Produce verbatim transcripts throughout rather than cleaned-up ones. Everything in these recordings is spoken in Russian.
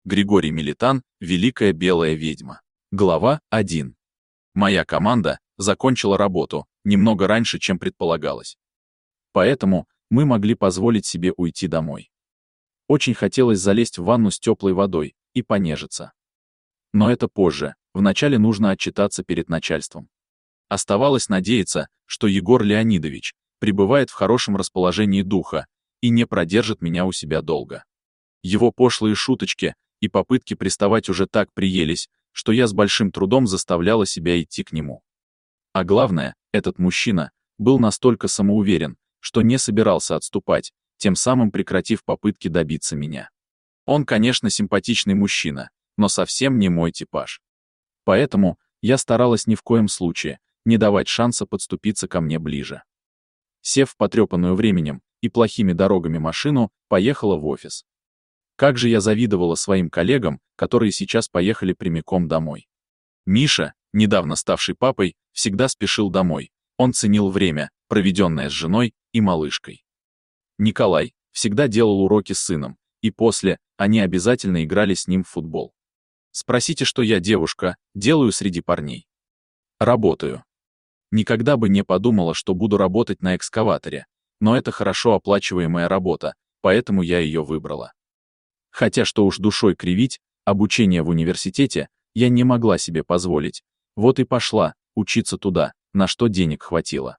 Григорий Милитан, Великая Белая Ведьма. Глава один. Моя команда закончила работу немного раньше, чем предполагалось. Поэтому мы могли позволить себе уйти домой. Очень хотелось залезть в ванну с теплой водой и понежиться. Но это позже, вначале нужно отчитаться перед начальством. Оставалось надеяться, что Егор Леонидович пребывает в хорошем расположении духа и не продержит меня у себя долго. Его пошлые шуточки и попытки приставать уже так приелись, что я с большим трудом заставляла себя идти к нему. А главное, этот мужчина был настолько самоуверен, что не собирался отступать, тем самым прекратив попытки добиться меня. Он, конечно, симпатичный мужчина, но совсем не мой типаж. Поэтому я старалась ни в коем случае не давать шанса подступиться ко мне ближе. Сев в потрепанную временем и плохими дорогами машину, поехала в офис. Как же я завидовала своим коллегам, которые сейчас поехали прямиком домой. Миша, недавно ставший папой, всегда спешил домой. Он ценил время, проведенное с женой и малышкой. Николай всегда делал уроки с сыном, и после они обязательно играли с ним в футбол. Спросите, что я, девушка, делаю среди парней. Работаю. Никогда бы не подумала, что буду работать на экскаваторе, но это хорошо оплачиваемая работа, поэтому я ее выбрала. Хотя что уж душой кривить, обучение в университете я не могла себе позволить, вот и пошла учиться туда, на что денег хватило.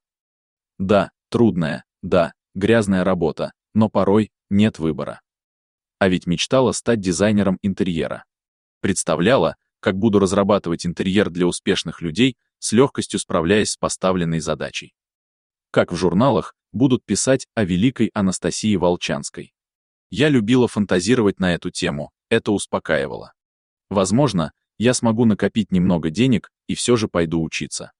Да, трудная, да, грязная работа, но порой нет выбора. А ведь мечтала стать дизайнером интерьера. Представляла, как буду разрабатывать интерьер для успешных людей, с легкостью справляясь с поставленной задачей. Как в журналах будут писать о великой Анастасии Волчанской. Я любила фантазировать на эту тему, это успокаивало. Возможно, я смогу накопить немного денег и все же пойду учиться.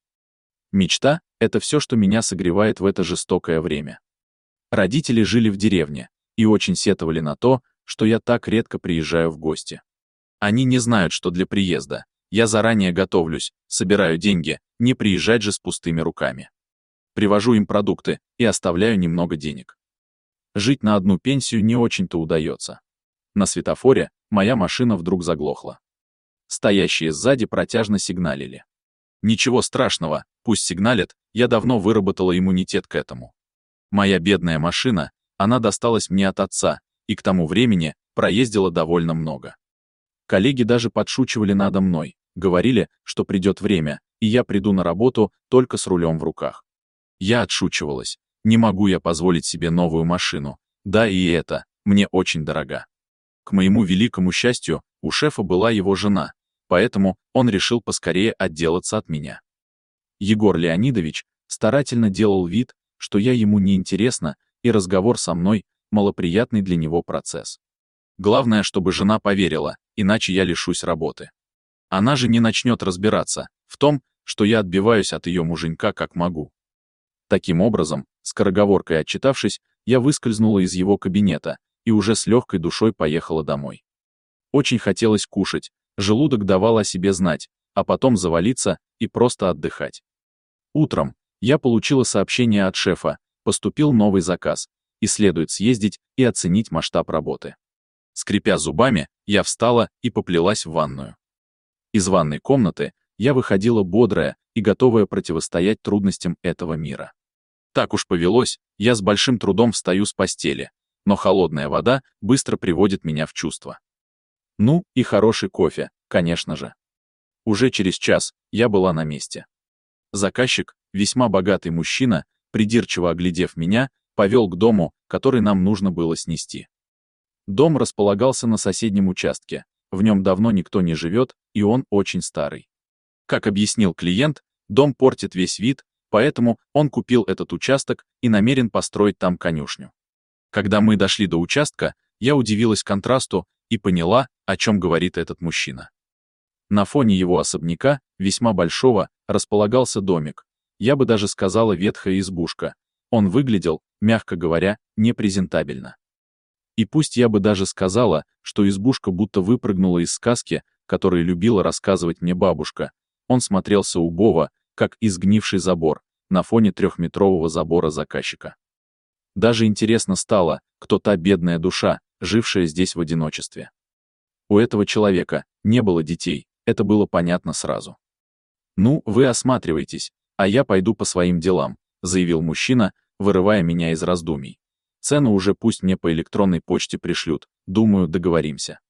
Мечта — это все, что меня согревает в это жестокое время. Родители жили в деревне и очень сетовали на то, что я так редко приезжаю в гости. Они не знают, что для приезда я заранее готовлюсь, собираю деньги, не приезжать же с пустыми руками. Привожу им продукты и оставляю немного денег. Жить на одну пенсию не очень-то удается. На светофоре моя машина вдруг заглохла. Стоящие сзади протяжно сигналили. Ничего страшного, пусть сигналят, я давно выработала иммунитет к этому. Моя бедная машина, она досталась мне от отца, и к тому времени проездила довольно много. Коллеги даже подшучивали надо мной, говорили, что придет время, и я приду на работу только с рулем в руках. Я отшучивалась. Не могу я позволить себе новую машину, да и это, мне очень дорога. К моему великому счастью, у шефа была его жена, поэтому он решил поскорее отделаться от меня. Егор Леонидович старательно делал вид, что я ему неинтересна, и разговор со мной — малоприятный для него процесс. Главное, чтобы жена поверила, иначе я лишусь работы. Она же не начнет разбираться в том, что я отбиваюсь от ее муженька как могу. Таким образом, скороговоркой отчитавшись, я выскользнула из его кабинета и уже с легкой душой поехала домой. Очень хотелось кушать, желудок давал о себе знать, а потом завалиться и просто отдыхать. Утром я получила сообщение от шефа, поступил новый заказ, и следует съездить и оценить масштаб работы. Скрипя зубами, я встала и поплелась в ванную. Из ванной комнаты я выходила бодрая и готовая противостоять трудностям этого мира. Так уж повелось, я с большим трудом встаю с постели, но холодная вода быстро приводит меня в чувство. Ну, и хороший кофе, конечно же. Уже через час я была на месте. Заказчик, весьма богатый мужчина, придирчиво оглядев меня, повел к дому, который нам нужно было снести. Дом располагался на соседнем участке, в нем давно никто не живет, и он очень старый. Как объяснил клиент, дом портит весь вид, поэтому он купил этот участок и намерен построить там конюшню. Когда мы дошли до участка, я удивилась контрасту и поняла, о чем говорит этот мужчина. На фоне его особняка, весьма большого, располагался домик, я бы даже сказала ветхая избушка. Он выглядел, мягко говоря, непрезентабельно. И пусть я бы даже сказала, что избушка будто выпрыгнула из сказки, которую любила рассказывать мне бабушка, он смотрелся убого, как изгнивший забор, на фоне трехметрового забора заказчика. Даже интересно стало, кто та бедная душа, жившая здесь в одиночестве. У этого человека не было детей, это было понятно сразу. «Ну, вы осматривайтесь, а я пойду по своим делам», заявил мужчина, вырывая меня из раздумий. «Цену уже пусть мне по электронной почте пришлют, думаю, договоримся».